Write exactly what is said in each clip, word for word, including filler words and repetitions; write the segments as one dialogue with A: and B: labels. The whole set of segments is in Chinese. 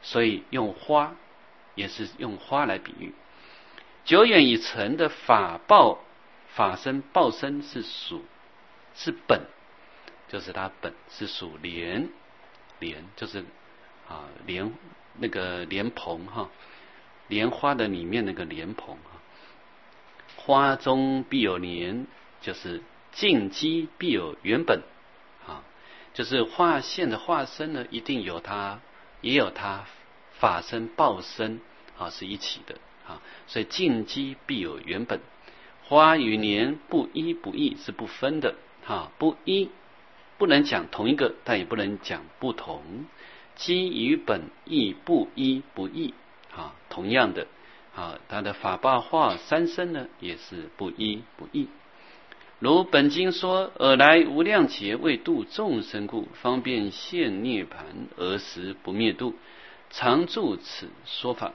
A: 所以用花也是用花来比喻。久远以成的法报法身报身是属是本，就是它本是属莲，莲就是啊莲那个莲蓬哈，莲花的里面那个莲蓬哈，花中必有莲，就是净机必有原本啊，就是化现的化身呢，一定有它也有它法身报身啊是一起的啊，所以净机必有原本，花与莲不一不异是不分的啊，不一不能讲同一个，但也不能讲不同，机与本亦不一不异啊，同样的啊，它的法报化三身呢也是不一不异。如本经说，尔来无量劫为度众生故，方便现涅盘，而时不灭度，常住此说法。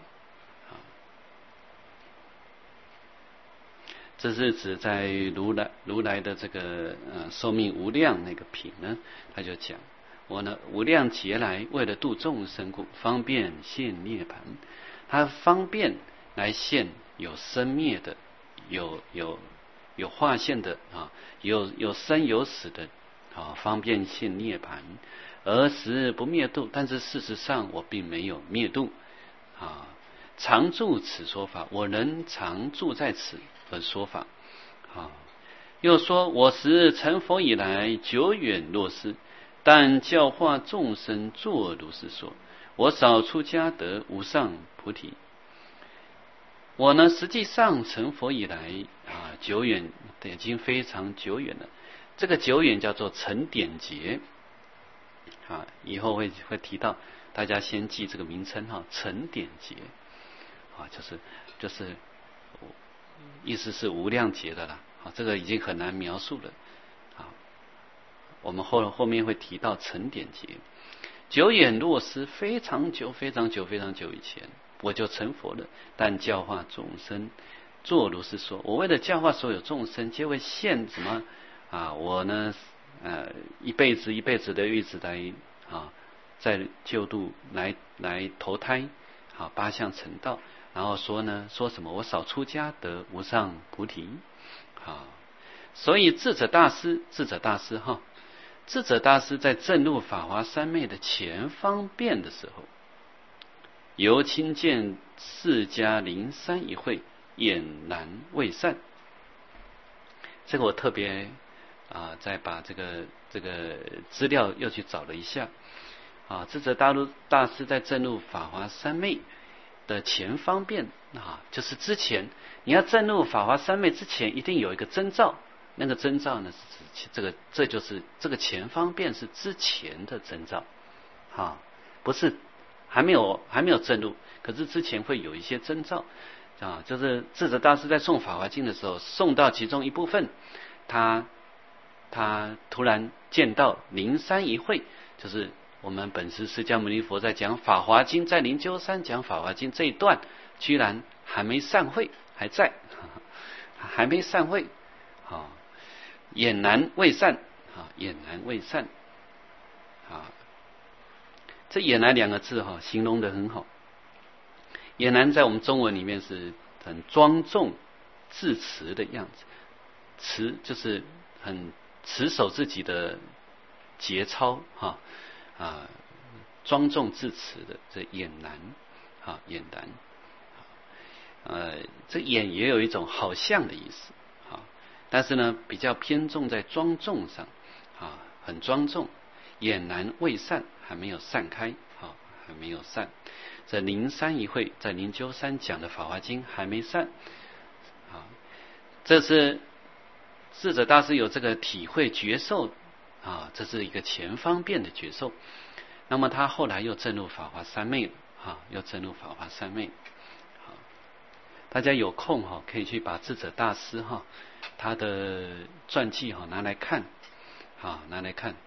A: 这是指在如来如来的这个呃寿命无量那个品呢，他就讲我呢无量劫来为了度众生故，方便现涅盘，他方便来现有生灭的，有有有化现的啊，有有生有死的啊，方便现涅盘，而时不灭度，但是事实上我并没有灭度啊，常住此说法，我能常住在此的说法啊。又说我时成佛以来，久远若失，但教化众生作如是说，我少出家得无上菩提。我呢实际上成佛以来啊，久远已经非常久远了，这个久远叫做成点劫啊，以后会会提到，大家先记这个名称哈，成点劫啊，就是就是意思是无量劫的啦，啊，这个已经很难描述了啊。我们后后面会提到成点劫，久远若失，非常久非常久非常久以前我就成佛了，但教化众生作如是说，我为了教化所有众生，皆会现什么啊？我呢呃一辈子一辈子的一直来啊，在救度来来投胎啊，八相成道。然后说呢，说什么？我少出家得无上菩提啊！所以智者大师，智者大师哈，智者大师在证入法华三昧的前方便的时候，由亲见释迦灵山一会，俨然未散。这个我特别啊，再把这个这个资料又去找了一下啊，智者大陆大师在证入法华三昧的前方便啊，就是之前你要证入法华三昧之前，一定有一个征兆，那个征兆呢是指这个，这就是这个前方便是之前的征兆啊，不是还没有还没有证入，可是之前会有一些征兆啊，就是智者大师在诵法华经的时候，诵到其中一部分，他他突然见到灵山一会，就是我们本师释迦牟尼佛在讲法华经，在灵鹫山讲法华经这一段，居然还没散会，还在，还没散会，啊，俨然未散，啊，俨然未散，啊，这俨然两个字哈，形容得很好。俨然在我们中文里面是很庄重自持的样子，持就是很持守自己的节操哈。啊，庄重自持的这俨然啊，俨然，呃，这俨也有一种好像的意思啊，但是呢，比较偏重在庄重上啊，很庄重，俨然未散，还没有散开啊，还没有散。这灵山一会，在灵鹫山讲的法华经还没散啊，这是智者大师有这个体会觉受。啊，这是一个前方便的觉受。那么他后来又证入法华三昧啊，又证入法华三昧。啊，大家有空哈、啊，可以去把智者大师哈、啊、他的传记哈、啊、拿来看，啊，拿来看。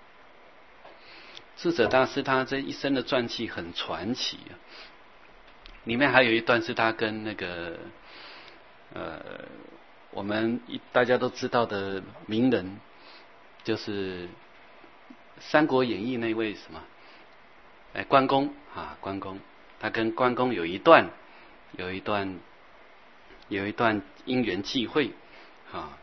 A: 智者大师他这一生的传记很传奇啊，里面还有一段是他跟那个呃我们大家都知道的名人。就是《三国演义》那位什么哎，关公啊，关公，他跟关公有一段，有一段，有一段因缘际会啊。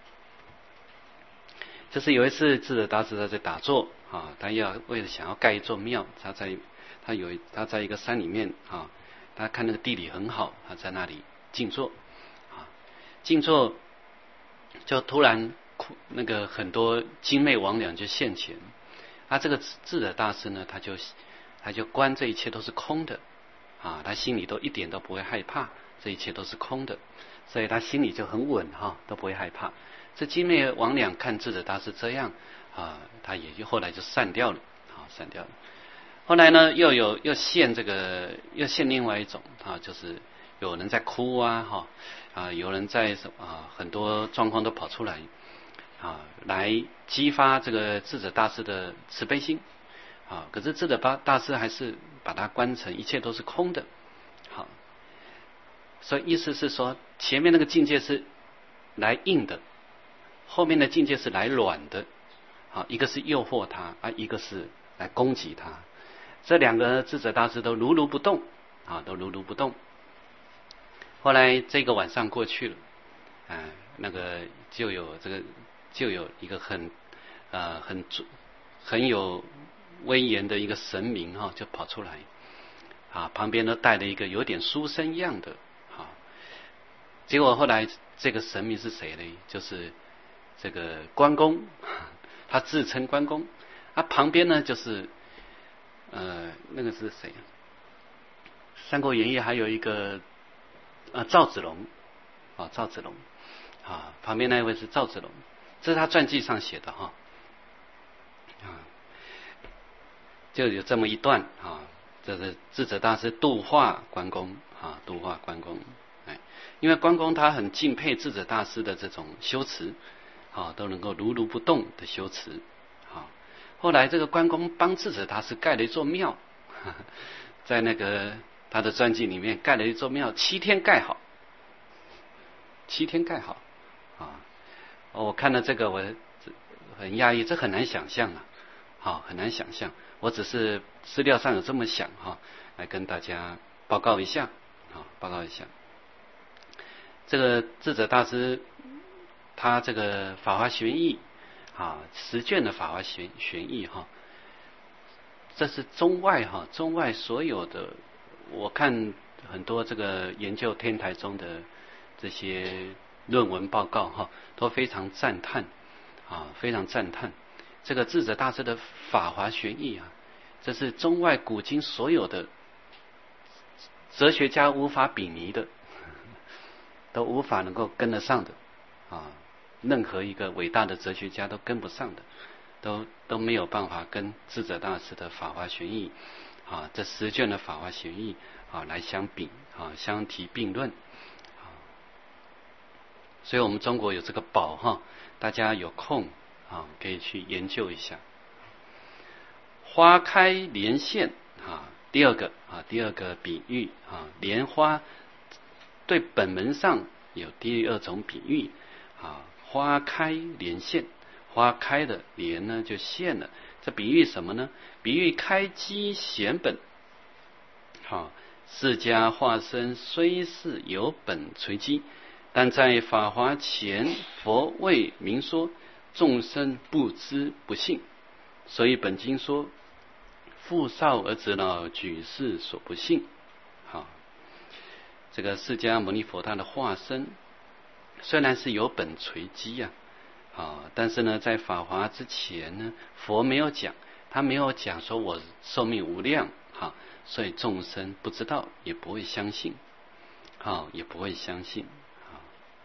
A: 就是有一次智者大师他在打坐啊，他要为了想要盖一座庙，他在他有他在一个山里面啊，他看那个地理很好，他在那里静坐啊，静坐就突然那个很多精魅魍魉就现前，他这个智者大师呢，他就他就观这一切都是空的啊，他心里都一点都不会害怕，这一切都是空的，所以他心里就很稳哈，都不会害怕。这精魅魍魉看智者大师这样啊，他也就后来就散掉了啊，散掉了。后来呢，又有又现这个又现另外一种啊，就是有人在哭啊哈啊，有人在什么啊，很多状况都跑出来啊，来激发这个智者大师的慈悲心啊。可是智者大师还是把它观成一切都是空的，好，所以意思是说，前面那个境界是来硬的。后面的境界是来软的，啊，一个是诱惑他，啊，一个是来攻击他。这两个智者大师都如如不动，啊，都如如不动。后来这个晚上过去了，啊，那个就有这个就有一个很呃很很有威严的一个神明哈、啊，就跑出来，啊，旁边都带了一个有点书生样的，啊，结果后来这个神明是谁呢？就是这个关公，他自称关公，啊，旁边呢就是呃那个是谁啊？《三国演义》还有一个啊赵子龙啊赵子龙啊，旁边那位是赵子龙，这是他传记上写的哈啊，就有这么一段啊，这是智者大师度化关公啊，度化关公，哎，因为关公他很敬佩智者大师的这种修持。啊，都能够如如不动的修持。啊，后来这个关公帮智者大师盖了一座庙，呵呵在那个他的传记里面盖了一座庙，七天盖好，七天盖好。啊，我看到这个我很讶异，这很难想象啊，好，很难想象。我只是资料上有这么想哈，来跟大家报告一下，啊，报告一下。这个智者大师。他这个《法华玄义》啊，十卷的《法华玄玄义》哈，这是中外哈，中外所有的，我看很多这个研究天台宗的这些论文报告哈，都非常赞叹啊，非常赞叹这个智者大师的《法华玄义》啊，这是中外古今所有的哲学家无法比拟的，都无法能够跟得上的啊。任何一个伟大的哲学家都跟不上的，都都没有办法跟智者大师的《法华玄义》啊，这十卷的《法华玄义》啊来相比啊，相提并论啊。所以我们中国有这个宝哈，大家有空啊可以去研究一下。花开莲现啊，第二个啊，第二个比喻啊，莲花对本门上有第二种比喻啊。花开莲现，花开的莲呢就现了，这比喻什么呢？比喻开机显本。好，释迦化身虽是有本垂机，但在法华前佛未明说，众生不知不信，所以本经说父少而子老，举世所不信。好，这个释迦牟尼佛他的化身。虽然是有本垂机啊，啊，但是呢，在法华之前呢，佛没有讲，他没有讲说我寿命无量，哈、啊，所以众生不知道，也不会相信，啊，也不会相信，啊，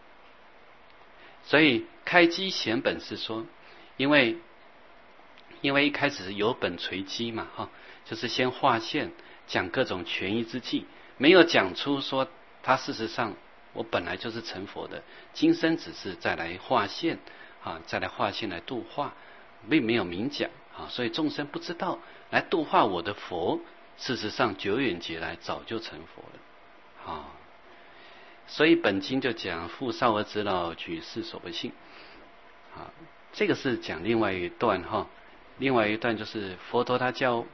A: 所以开机显本是说，因为因为一开始是有本垂机嘛，哈、啊，就是先划线，讲各种权宜之计，没有讲出说他事实上。我本来就是成佛的，今生只是再来化现啊，再来化现来度化，并没有明讲啊，所以众生不知道来度化我的佛，事实上久远劫来早就成佛了啊。所以本经就讲父少而子老，举世所不信啊。这个是讲另外一段哈，另外一段就是佛陀他教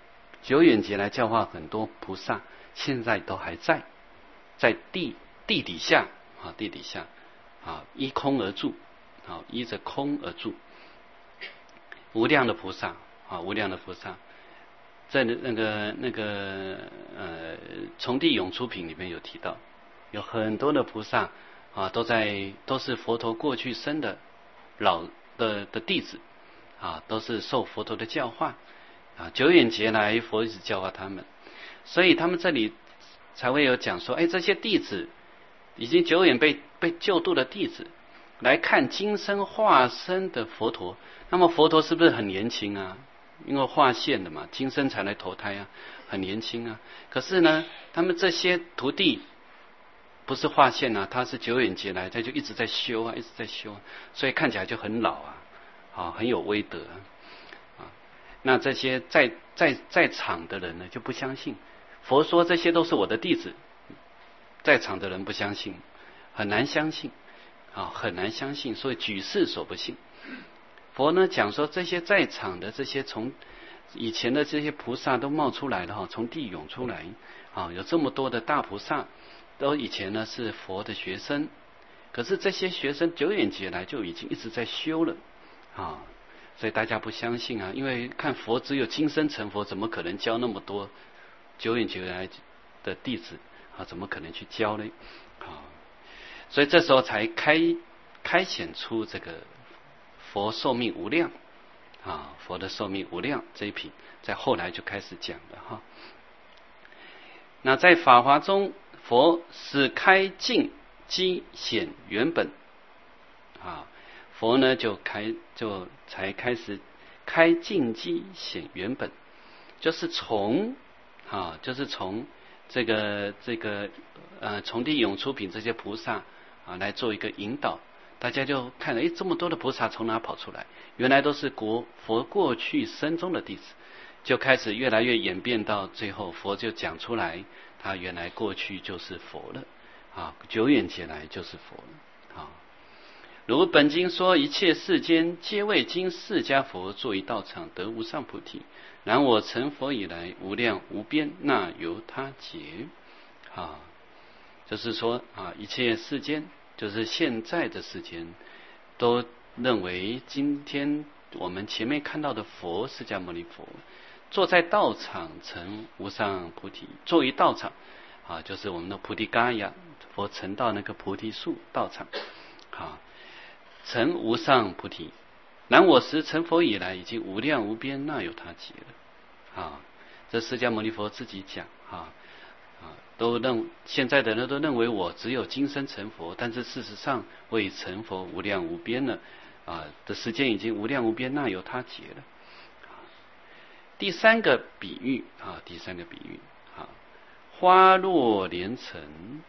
A: 久远劫来教化很多菩萨，现在都还在，在地地底下啊，地底下啊，依空而住啊，依着空而住。无量的菩萨啊，无量的菩萨，在那个那个呃，从地涌出品里面有提到，有很多的菩萨啊，都在都是佛陀过去生的老的的弟子啊，都是受佛陀的教化啊，久远劫来佛一直教化他们，所以他们这里才会有讲说，哎，这些弟子已经久远被被救度的弟子来看今生化身的佛陀，那么佛陀是不是很年轻啊？因为化现的嘛，今生才来投胎啊，很年轻啊。可是呢，他们这些徒弟不是化现啊，他是久远劫来，他就一直在修啊，一直在修，所以看起来就很老啊，啊，很有威德啊。那这些在在在场的人呢，就不相信佛说这些都是我的弟子，在场的人不相信，很难相信啊，很难相信，所以举世所不信。佛呢讲说，这些在场的这些从以前的这些菩萨都冒出来了哈，从地涌出来啊，有这么多的大菩萨，都以前呢是佛的学生，可是这些学生久远劫来就已经一直在修了啊，所以大家不相信啊，因为看佛只有今生成佛，怎么可能教那么多久远劫来的弟子啊？怎么可能去教呢？啊，所以这时候才开开显出这个佛寿命无量啊，佛的寿命无量这一品，在后来就开始讲了哈。那在法华中，佛使开净机显原本啊，佛呢就开就才开始开净机显原本，就是从啊，就是从这个这个呃从地涌出品这些菩萨啊来做一个引导。大家就看了，哎，这么多的菩萨从哪跑出来？原来都是国佛过去生中的弟子，就开始越来越演变到最后，佛就讲出来，他原来过去就是佛了啊，久远劫来就是佛了啊。如本经说，一切世间皆为经释迦佛作一道场，得无上菩提。然我成佛以来，无量无边，那由他劫啊，就是说啊，一切世间。就是现在的世间都认为今天我们前面看到的佛释迦牟尼佛坐在道场成无上菩提，坐于道场啊，就是我们的菩提伽耶佛成到那个菩提树道场啊，成无上菩提。然我时成佛以来，已经无量无边，那有他劫了啊。这释迦牟尼佛自己讲啊。都认现在的人都认为我只有今生成佛，但是事实上我已成佛无量无边了啊，的时间已经无量无边，那有他劫了。第三个比喻啊，第三个比喻啊，花落莲尘。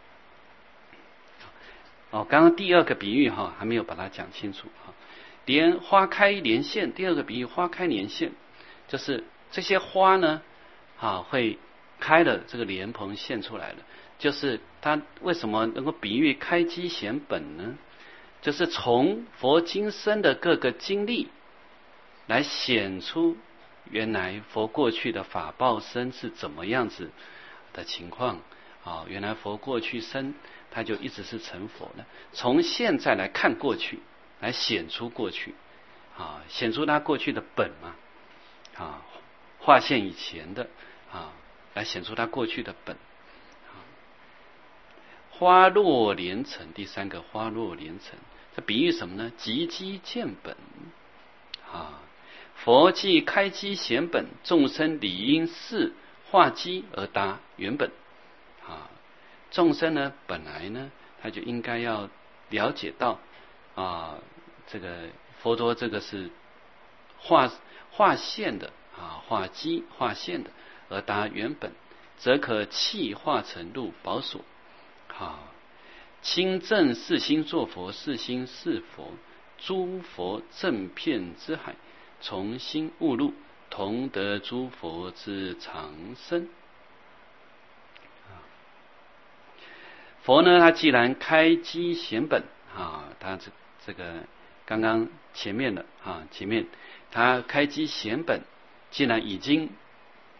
A: 哦，刚刚第二个比喻哈还没有把它讲清楚哈。莲花开莲现，第二个比喻花开莲现，就是这些花呢啊会。开了这个莲蓬现出来了，就是它为什么能够比喻开机显本呢？就是从佛今生的各个经历来显出原来佛过去的法报身是怎么样子的情况啊！原来佛过去生他就一直是成佛的，从现在来看过去，来显出过去啊，显出他过去的本嘛啊，化现以前的啊。来显出他过去的本。花落莲尘，第三个花落莲尘，这比喻什么呢？即机见本啊！佛既开机显本，众生理应是化机而达原本啊！众生呢，本来呢，他就应该要了解到啊，这个佛陀这个是化化现的啊，化机化现的。而达原本，则可气化成入宝所。好，清正四心作佛，四心是佛，诸佛正遍之海，从心悟入，同得诸佛之长生。佛呢，他既然开机显本啊，他这这个刚刚前面的啊，前面他开机显本，既然已经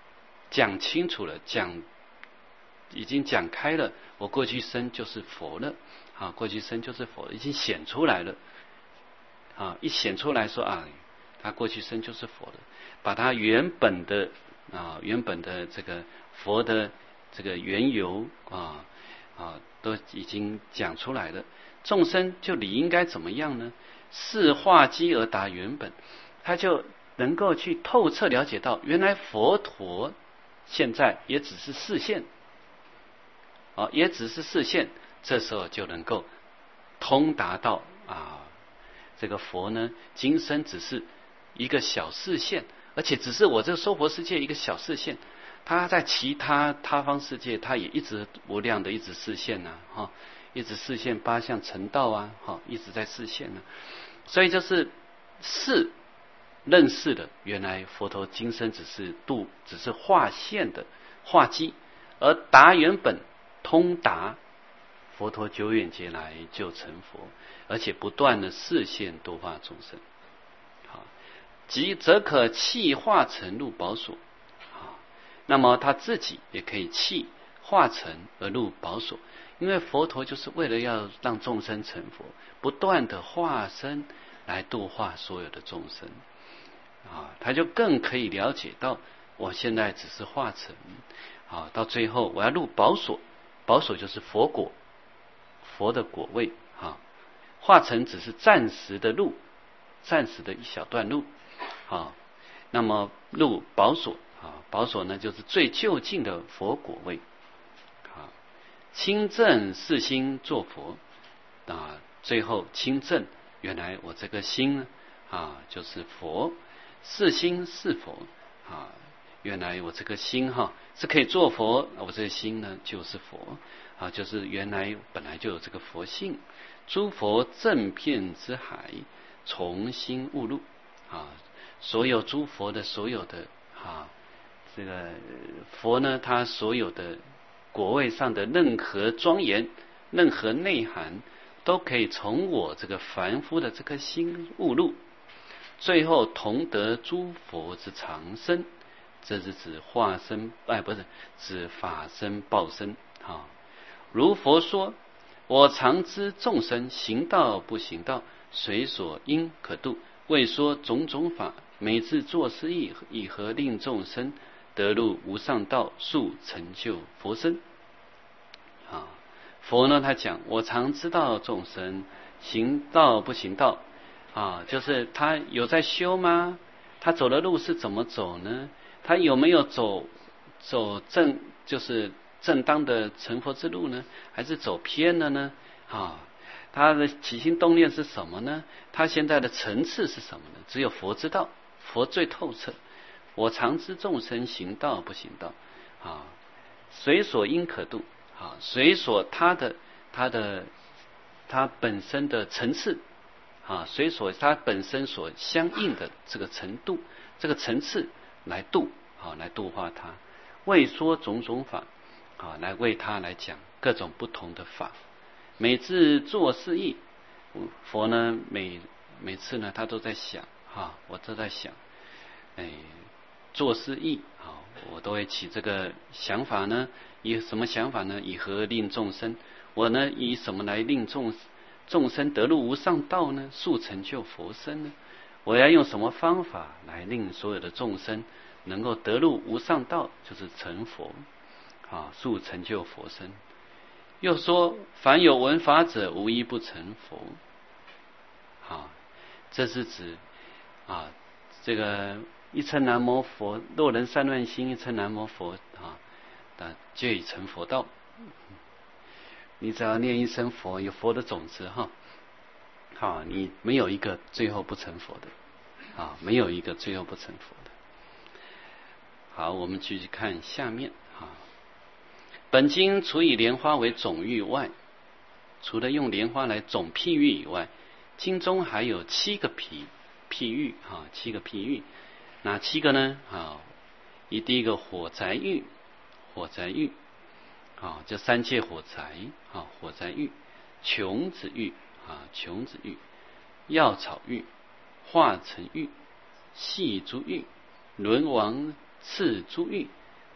A: 讲清楚了，讲已经讲开了，我过去生就是佛了啊，过去生就是佛了，已经显出来了啊，一显出来说啊，他过去生就是佛了，把他原本的啊原本的这个佛的这个缘由啊啊都已经讲出来了，众生就理应该怎么样呢？是化机而达原本，他就能够去透彻了解到，原来佛陀现在也只是视线啊，也只是视线，这时候就能够通达到啊，这个佛呢，今生只是一个小视线，而且只是我这个娑婆世界一个小视线，他在其他他方世界，他也一直无量的一直视线呐、啊，哈，一直视线八相成道啊，哈，一直在视线呢、啊，所以就是视认识的，原来佛陀今生只是度，只是化现的化机，而达原本。通达佛陀久远劫来就成佛，而且不断的示现度化众生。好，即则可气化成入宝所。好，那么他自己也可以气化成而入宝所，因为佛陀就是为了要让众生成佛，不断的化身来度化所有的众生。啊，他就更可以了解到，我现在只是化成，啊，到最后我要入宝所。宝所就是佛果，佛的果位啊，化成只是暂时的路，暂时的一小段路啊。那么入宝所啊，宝所呢就是最就近的佛果位啊。亲证是心作佛啊，最后亲证原来我这个心呢啊就是佛，是心是佛啊。原来我这个心哈是可以做佛，我这个心呢就是佛啊，就是原来本来就有这个佛性。诸佛正遍之海，从心悟入啊，所有诸佛的所有的啊这个佛呢，他所有的果位上的任何庄严、任何内涵，都可以从我这个凡夫的这颗心悟入，最后同得诸佛之常身。这是指化身，哎，不是指法身报身啊。如佛说：“我常知众生行道不行道，随所因可度。为说种种法，每自作是意，以何令众生得入无上道，速成就佛身。”啊，佛呢，他讲我常知道众生行道不行道啊，就是他有在修吗？他走的路是怎么走呢？他有没有走走正就是正当的成佛之路呢？还是走偏了呢？啊，他的起心动念是什么呢？他现在的层次是什么呢？只有佛知道，佛最透彻。我常知众生行道不行道啊，随所因可度啊，随所他的他的他本身的层次啊，随所他本身所相应的这个程度，这个层次。来度啊，来度化他，为说种种法啊，来为他来讲各种不同的法。每次作是意，佛呢每每次呢他都在想哈、啊，我都在想，哎，作是意啊，我都会起这个想法呢，以什么想法呢？以何令众生？我呢以什么来令众众生得入无上道呢？速成就佛身呢？我要用什么方法来令所有的众生能够得入无上道，就是成佛啊，速成就佛身。又说凡有闻法者，无一不成佛啊，这是指啊这个一称南无佛，若人善乱心，一称南无佛啊，就已成佛道。你只要念一声佛，有佛的种子哈。啊，你没有一个最后不成佛的啊，没有一个最后不成佛的。好，我们继续看下面啊。本经除以莲花为种喻外，除了用莲花来总譬喻以外，经中还有七个譬譬喻啊，七个譬喻。哪七个呢？啊，一第一个火宅喻，火宅喻啊，这三界火宅啊，火宅喻，穷子喻。啊，穷子喻、药草喻、化成喻、细珠喻、轮王刺珠喻、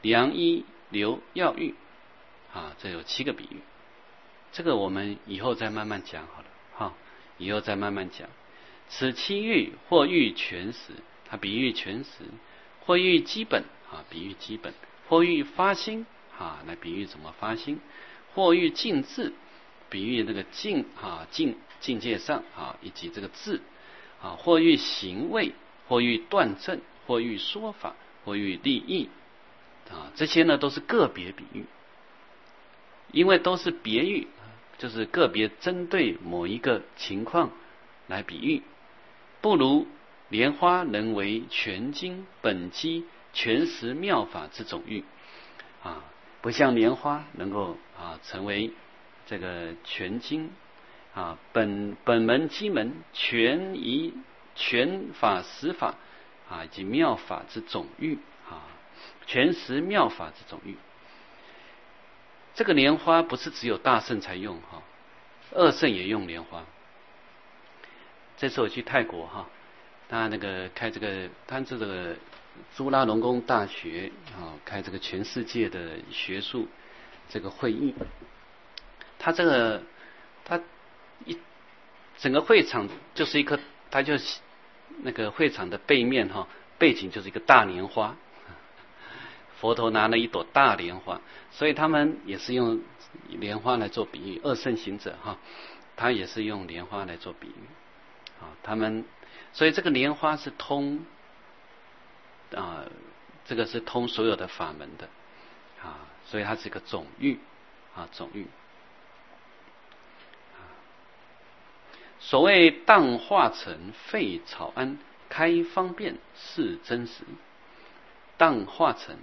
A: 良医留药浴，啊，这有七个比喻。这个我们以后再慢慢讲好了，哈，以后再慢慢讲。此七喻或喻全实，它比喻全实；或喻基本，啊，比喻基本；或喻发心，啊，来比喻怎么发心；或喻境智，比喻那个境，啊，境境界上，啊，以及这个智，啊，或喻行位，或喻断证，或喻说法，或喻利益，啊，这些呢都是个别比喻，因为都是别喻，就是个别针对某一个情况来比喻，不如莲花能为全经本机全实妙法之总喻，啊，不像莲花能够啊成为这个全经啊本本门机门全一全法实法啊以及妙法之总喻啊，全实妙法之总喻。这个莲花不是只有大圣才用哈，二圣也用莲花。这次我去泰国哈，他那个开这个，他这个朱拉隆功大学啊，开这个全世界的学术这个会议。他这个他一整个会场就是一颗，他就那个会场的背面哈，背景就是一个大莲花。佛陀拿了一朵大莲花，所以他们也是用莲花来做比喻。二圣行者哈，他也是用莲花来做比喻啊。他们所以这个莲花是通啊，这个是通所有的法门的啊，所以它是一个总喻啊，总喻。所谓荡化成废草庵，开方便是真实。荡化成，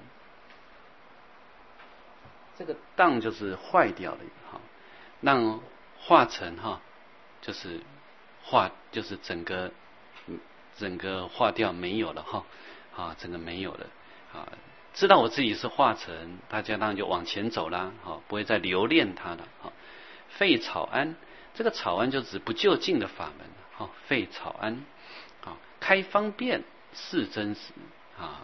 A: 这个荡就是坏掉了哈，让化成哈，就是化，就是整个整个化掉没有了哈，啊，整个没有了啊。知道我自己是化成，大家当然就往前走啦，哈，不会再留恋它了哈。废草庵，这个草庵就指不究竟的法门，哈，废草庵，啊，开方便是真实啊。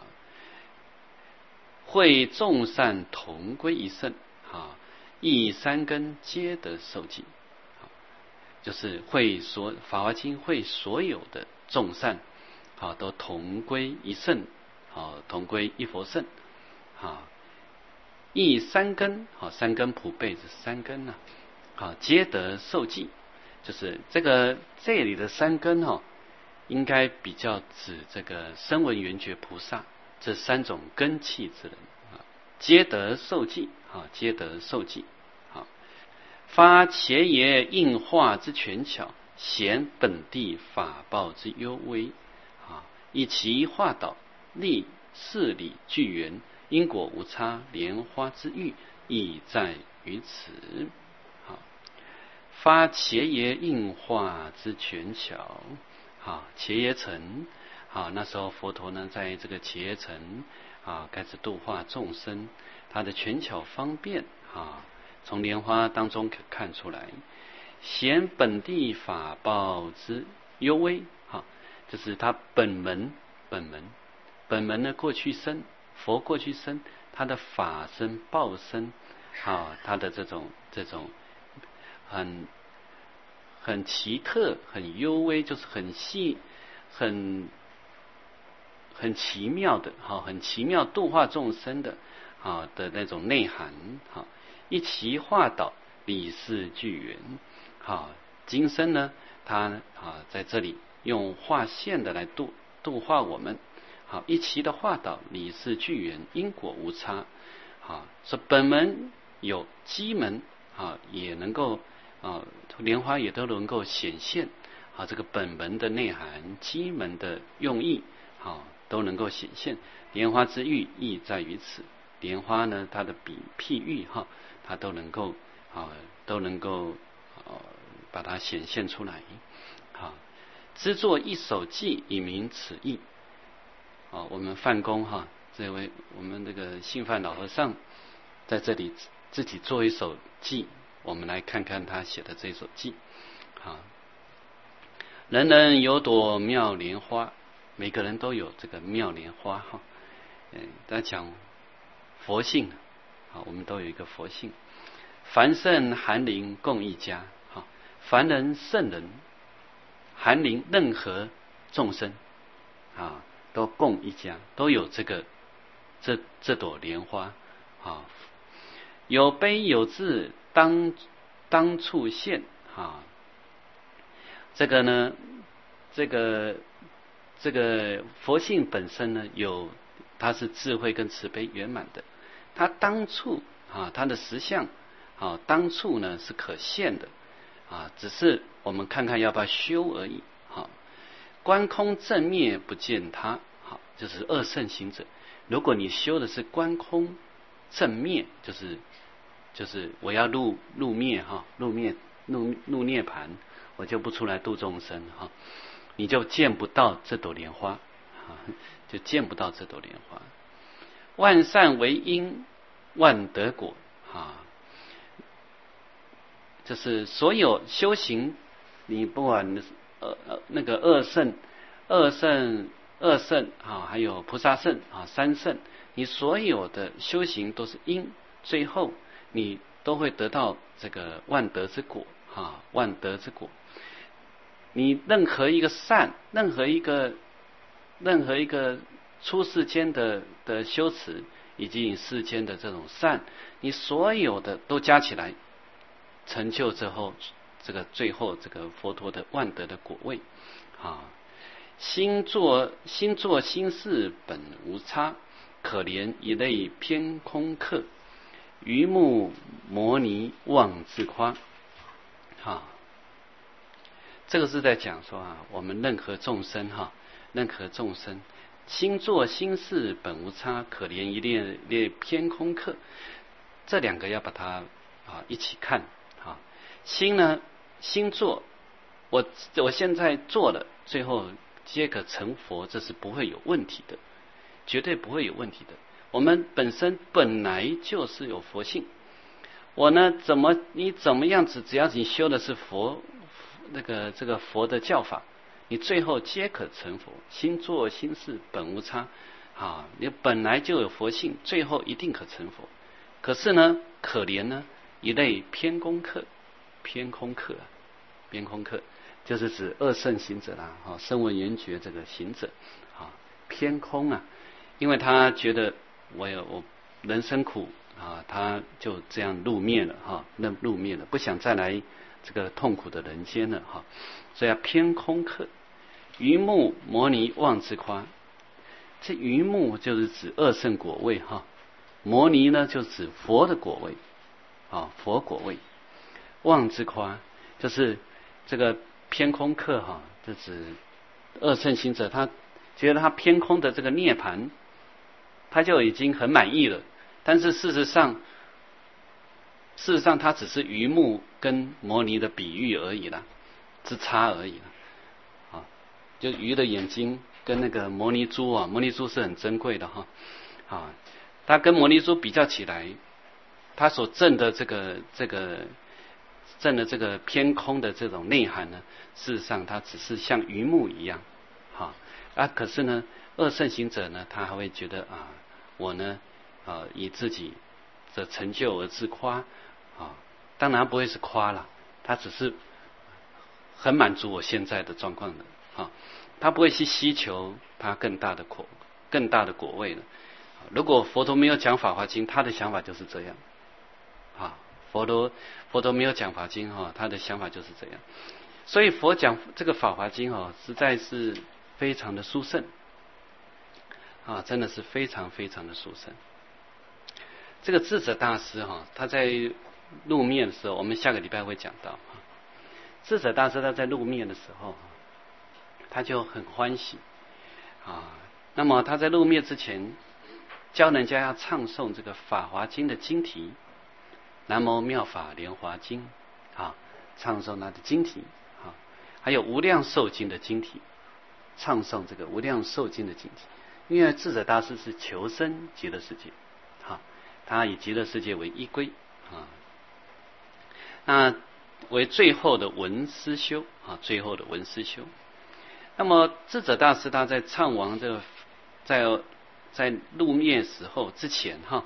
A: 会众善同归一圣，啊，一三根皆得受记，啊，就是会所《法华经》会所有的众善，啊，都同归一圣，啊，同归一佛圣，啊，一三根，啊，三根普被是三根呢，啊，皆得受记，就是这个这里的三根哈，应该比较指这个声闻缘觉菩萨。这三种根器之人啊，皆得受记啊，皆得受记啊。发伽耶应化之权巧，显本地法报之幽微啊。以其化导，立事理具圆，因果无差，莲花之喻亦在于此。啊，发伽耶应化之权巧啊，伽耶城。啊，那时候佛陀呢，在这个伽耶城啊，开始度化众生，他的权巧方便啊，从莲花当中可看出来，显本地法报之幽微啊，这是他本门本门本门的过去生，佛过去生，他的法身报身啊，他的这种这种很很奇特、很幽微，就是很细、很。很奇妙的哈，很奇妙度化众生的啊的那种内涵哈，一其化导，理事具圆。好，今生呢，他啊在这里用化现的来度度化我们。好，一其的化导，理事具圆，因果无差。好，说本门有机门啊，也能够啊莲花也都能够显现啊这个本门的内涵，机门的用意好。都能够显现，莲花之喻亦在于此。莲花呢，它的比譬喻哈，它都能够啊，都能够啊把它显现出来。好，知作一首偈以明此意。啊，我们范公哈，这位我们这个信范老和尚在这里自己做一首偈，我们来看看他写的这首偈。啊，人人有朵妙莲花。每个人都有这个妙莲花哈，嗯，他讲佛性啊，我们都有一个佛性。凡圣寒灵共一家，啊，凡人圣人寒灵任何众生啊，都共一家，都有这个这这朵莲花啊。有悲有智，当当处现啊。这个呢，这个这个佛性本身呢，有它是智慧跟慈悲圆满的。它当处啊，它的实相啊，当处呢是可现的啊，只是我们看看要不要修而已。好，观空正灭不见他，好，就是二圣行者。如果你修的是观空正灭，就是就是我要入入灭哈，入灭入入涅盘，我就不出来度众生哈，你就见不到这朵莲花，就见不到这朵莲花。万善为因，万得果啊，就是所有修行，你不管呃呃那个二圣、二圣、二圣啊，还有菩萨圣啊，三圣，你所有的修行都是因，最后你都会得到这个万德之果啊，万德之果。你任何一个善，任何一个任何一个出世间的的修持，以及你世间的这种善，你所有的都加起来，成就之后，这个最后这个佛陀的万德的果位啊。心作心作心事本无差，可怜一类偏空客，愚目摩尼妄自夸啊。这个是在讲说啊，我们任何众生哈，任何众生心作心事本无差，可怜一列列偏空客。这两个要把它啊一起看啊。心呢，心作，我我现在做了，最后皆可成佛，这是不会有问题的，绝对不会有问题的。我们本身本来就是有佛性，我呢怎么你怎么样子，只要你修的是佛。那个这个佛的教法，你最后皆可成佛。心作心事本无差啊，你本来就有佛性，最后一定可成佛。可是呢，可怜呢一类偏空客，偏空客，偏空客就是指二圣行者啦，哈，声闻缘觉这个行者啊，偏空啊，因为他觉得我有我人生苦啊，他就这样入灭了哈，那入灭了，不想再来这个痛苦的人间了哈，所以要偏空客。愚目摩尼妄自夸，这愚目就是指二圣果位哈，摩尼呢就指佛的果位啊，佛果位。妄自夸就是这个偏空客哈，就指二圣行者，他觉得他偏空的这个涅盘，他就已经很满意了，但是事实上。事实上，它只是愚目跟摩尼的比喻而已啦，之差而已啦。啊，就鱼的眼睛跟那个摩尼珠啊，摩尼珠是很珍贵的哈。啊，它跟摩尼珠比较起来，它所证的这个这个证的这个偏空的这种内涵呢，事实上它只是像鱼目一样。哈啊，可是呢，二圣行者呢，他还会觉得啊，我呢啊以自己的成就而自夸。啊，当然不会是夸了，他只是很满足我现在的状况的啊，他不会去希求他更大的果、更大的果位了。如果佛陀没有讲法华经，他的想法就是这样啊。佛陀佛陀没有讲法经哈，他的想法就是这样。所以佛讲这个法华经哦，实在是非常的殊胜啊，真的是非常非常的殊胜。这个智者大师哈，他在入灭的时候，我们下个礼拜会讲到。智者大师他在入灭的时候，他就很欢喜啊。那么他在入灭之前，教人家要唱诵这个《法华经》的经题，南无妙法莲华经啊，唱诵它的经题啊，还有无量寿经的经题，唱诵这个无量寿经的经题。因为智者大师是求生极乐世界啊，他以极乐世界为依归啊。那为最后的文思修啊，最后的文思修。那么智者大师他在唱完这个，在在入灭时候之前哈，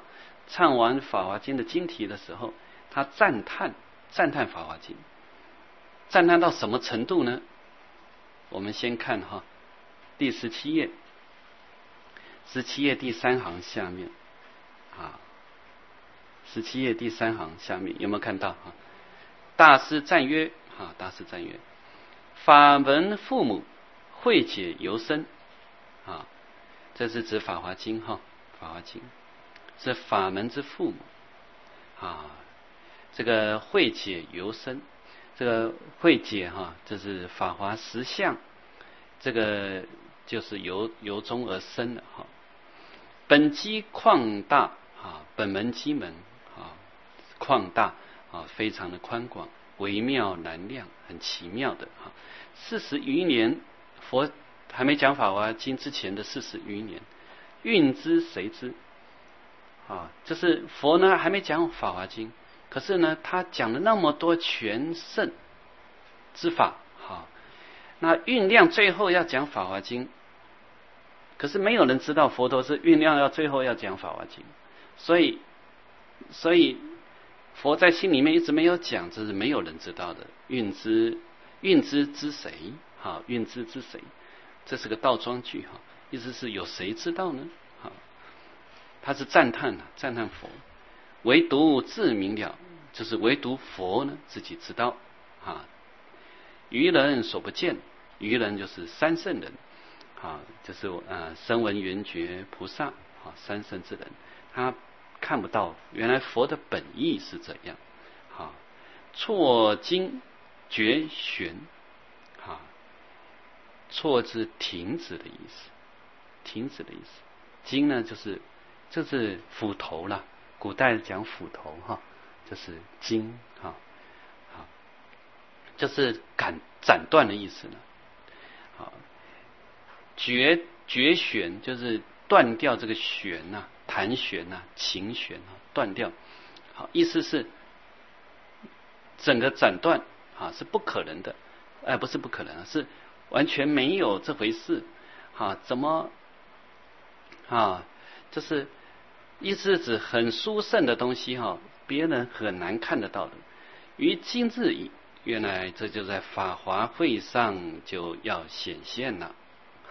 A: 唱完《法华经》的经题的时候，他赞叹赞叹《法华经》，赞叹到什么程度呢？我们先看哈，第十七页，十七页第三行下面啊，十七页第三行下面有没有看到啊？大师赞曰啊，大师赞曰：法门父母，慧解尤深啊，这是指《法华经》哈，《法华经》是法门之父母啊。这个慧解尤深，这个慧解哈，这是法华实相，这个就是由由衷而生的哈。本机旷大啊，本门机门啊，旷大啊，非常的宽广，微妙难量，很奇妙的哈。四十余年，佛还没讲《法华经》之前的四十余年，运之谁知啊？就是佛呢还没讲《法华经》，可是呢他讲了那么多全胜之法，哈，那酝酿最后要讲《法华经》，可是没有人知道佛陀是酝酿要最后要讲《法华经》，所以所以佛在心里面一直没有讲，这是没有人知道的。运之运之之谁？好，运之之谁？这是个倒装句哈，意思是有谁知道呢？好，他是赞叹啊，赞叹佛，唯独自明了，就是唯独佛呢自己知道啊。愚人所不见，愚人就是三圣人啊，就是呃声闻缘觉菩萨啊，三圣之人，他看不到原来佛的本意是这样。啊，错经绝玄，啊，错字停止的意思，停止的意思。经呢就是就是斧头了，古代讲斧头哈，就是经哈，好，就是斩斩断的意思呢。好，绝绝弦就是断掉这个弦呐、啊，弹弦呐、啊，琴弦啊，断掉。好，意思是整个斩断啊是不可能的，哎，不是不可能，是完全没有这回事啊？怎么啊？就是意思是指很殊胜的东西哈，别人很难看得到的。于今日矣，原来这就在法华会上就要显现了。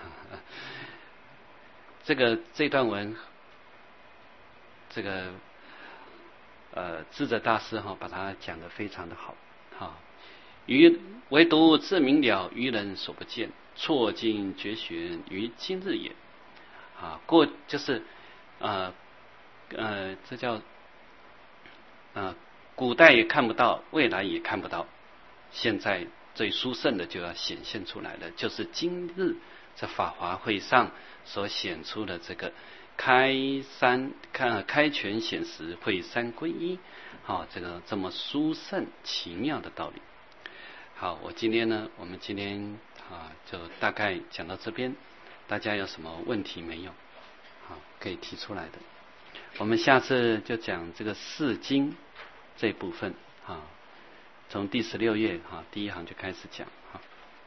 A: 这个这段文，这个呃智者大师哈把它讲得非常的好哈。于唯独自明了，愚人所不见，错经绝学于今日也。啊，过就是呃呃，这叫呃古代也看不到，未来也看不到，现在最殊胜的就要显现出来了，就是今日在法华会上所显出的这个开三看开权显实会三归一，好、哦，这个这么殊胜奇妙的道理。好，我今天呢，我们今天啊就大概讲到这边，大家有什么问题没有？好，可以提出来的。我们下次就讲这个释经这部分啊，从第十六页啊第一行就开始讲啊。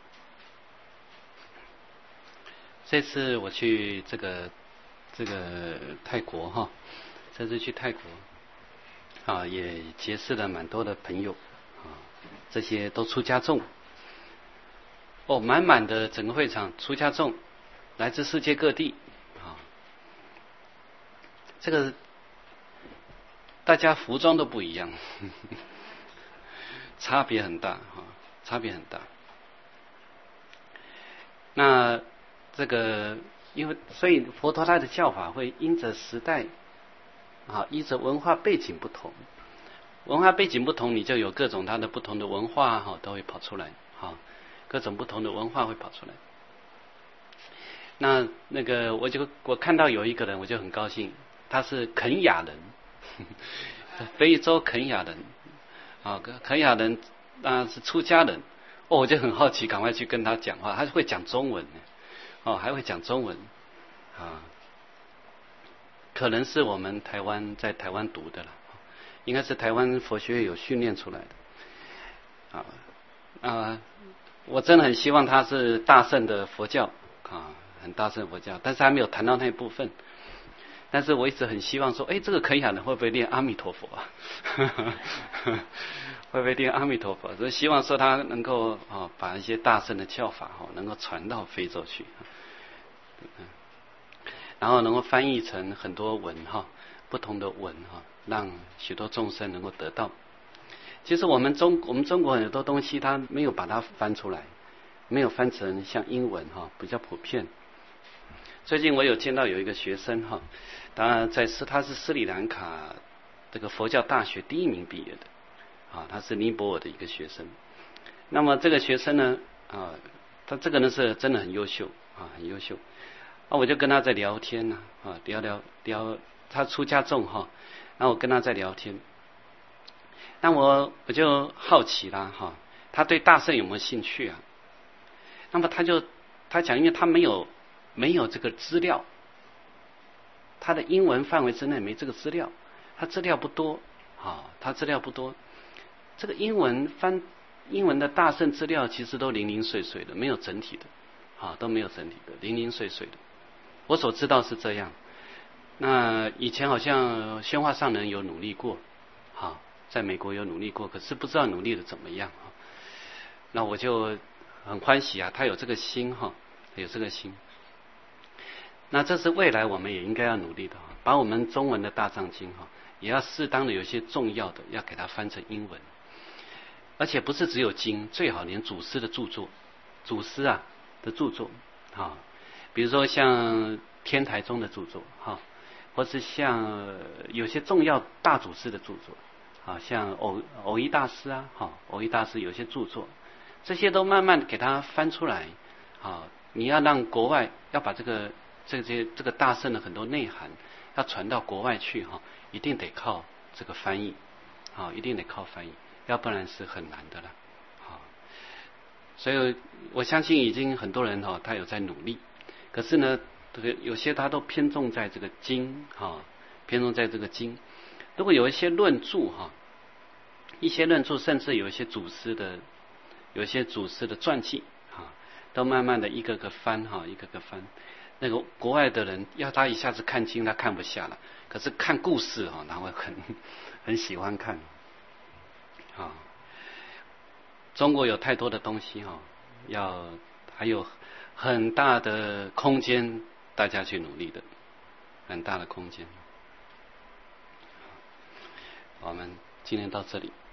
A: 这次我去这个这个泰国哈，这次去泰国啊，也结识了蛮多的朋友啊，这些都出家众哦，满满的整个会场出家众，来自世界各地啊。这个大家服装都不一样，呵呵差别很大哈，差别很大。那这个因为所以佛陀他的教法会因着时代啊，依着文化背景不同，文化背景不同，你就有各种它的不同的文化哈，都会跑出来哈，各种不同的文化会跑出来。那那个我就我看到有一个人，我就很高兴，他是肯雅人，呵呵非洲肯雅人啊，肯雅人啊是出家人哦，我就很好奇，赶快去跟他讲话，他会讲中文哦，还会讲中文啊，可能是我们台湾在台湾读的了，应该是台湾佛学院有训练出来的啊啊，我真的很希望他是大乘的佛教啊，很大乘佛教，但是还没有谈到那部分。 但是我一直很希望说，哎，这个肯雅人会不会念阿弥陀佛啊？会不会念阿弥陀佛？所以希望说他能够啊，把一些大圣的教法哈，能够传到非洲去，然后能够翻译成很多文哈，不同的文哈，让许多众生能够得到。其实我们中我们中国很多东西，他没有把它翻出来，没有翻成像英文哈，比较普遍。最近我有见到有一个学生哈，当然在斯他是斯里兰卡这个佛教大学第一名毕业的啊，他是尼泊尔的一个学生。那么这个学生呢啊，他这个呢是真的很优秀啊，很优秀。啊，我就跟他在聊天呢啊，聊聊聊，他出家众哈，然后我跟他在聊天，那我我就好奇啦哈，他对大圣有没有兴趣啊？那么他就他讲，因为他没有。没有这个资料，他的英文范围之内没这个资料，他资料不多啊，他资料不多。这个英文翻英文的大圣资料其实都零零碎碎的，没有整体的啊，都没有整体的，零零碎碎的。我所知道是这样。那以前好像宣化上人有努力过，啊，在美国有努力过，可是不知道努力的怎么样啊。那我就很欢喜啊，他有这个心哈，有这个心。那这是未来我们也应该要努力的，把我们中文的大藏经哈，也要适当的有些重要的要给它翻成英文，而且不是只有经，最好连祖师的著作，祖师啊的著作啊，比如说像天台宗的著作哈，或是像有些重要大祖师的著作啊，像偶偶一大师啊，哈，偶一大师有些著作，这些都慢慢给它翻出来啊，你要让国外要把这个。这些这个大圣的很多内涵要传到国外去哈，一定得靠这个翻译，啊，一定得靠翻译，要不然是很难的了，啊，所以我相信已经很多人哈，他有在努力，可是呢，这个有些他都偏重在这个经哈，偏重在这个经，如果有一些论著哈，一些论著甚至有一些祖师的，有一些祖师的传记啊，都慢慢的一个个翻哈，一个个翻。那个国外的人要他一下子看经，他看不下了。可是看故事啊，他会很很喜欢看。啊，中国有太多的东西哈，要还有很大的空间，大家去努力的，很大的空间。我们今天到这里。